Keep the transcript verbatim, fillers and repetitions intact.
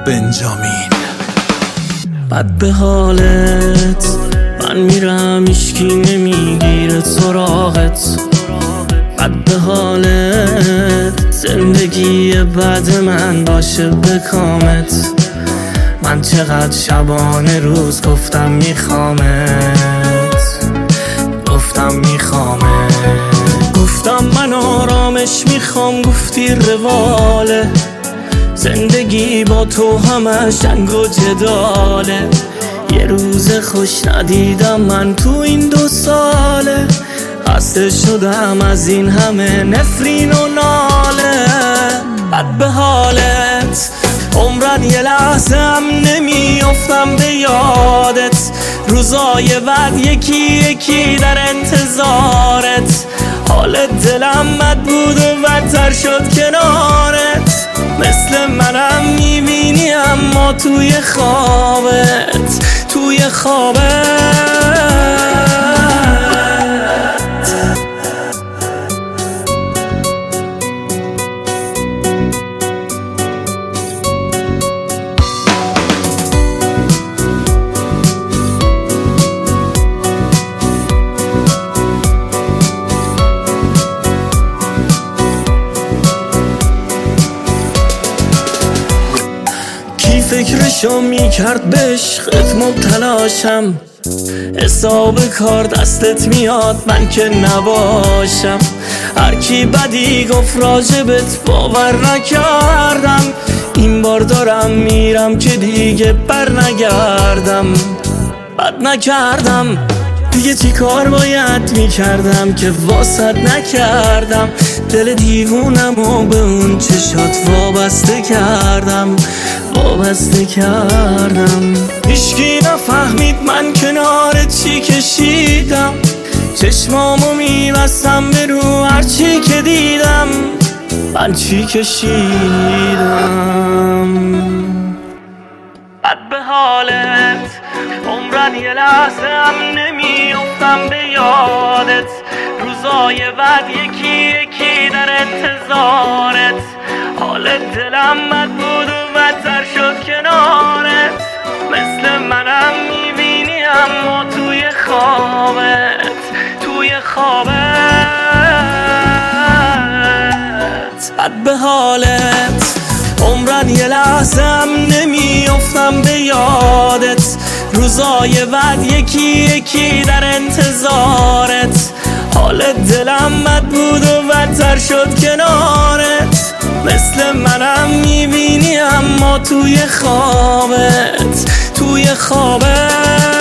بنجامین. بد به حالت من میرم هیچکی نمیگیره سراغت. بد به حالت زندگی بعد من باشه به کامت. من چقدر شبانه روز گفتم میخوامت، گفتم میخوامت، گفتم من آرامش میخوام، گفتی رواله. زندگی با تو همش جنگ و جداله. یه روز خوش ندیدم من تو این دو ساله. خسته شدم از این همه نفرین و ناله. بد به حالت عمرن یه لحظه هم نمیافتم به یادت. روزای بعد یکی یکی در انتظارت. حال دلم بد بود و بدتر شد کنارت. مثل منم میبینی اما توی خوابت، توی خوابت. فکرشو میکرد به عشقت مبتلاشم. حساب کار دستت میاد من که نباشم. هر کی بدی گفت راجبت باور نکردم. این بار دارم میرم که دیگه بر نگردم. بد نکردم دیگه، چی کار باید میکردم که واسط نکردم. دل دیوونم و به اون چشات وابسته کردم، وابسته کردم. هیچکی نفهمید من کنار چی کشیدم. چشمامو میبستم به رو هرچی که دیدم. من چی کشیدم. بد به حالت عمرن یه لحظه هم نمیافتم به یادت. روزای بعد یکی یکی در انتظارت. حال دلم بد بود و بدتر شد کنارت. مثل منم میبینی اما توی خوابت، توی خوابت. بد به حالت عمرن یه لحظه هم نمیافتم به یادت. روزای بعد یکی یکی در انتظارت. حال دلم بد بود و بدتر شد کنارت. مثل منم میبینی اما توی خوابت، توی خوابت.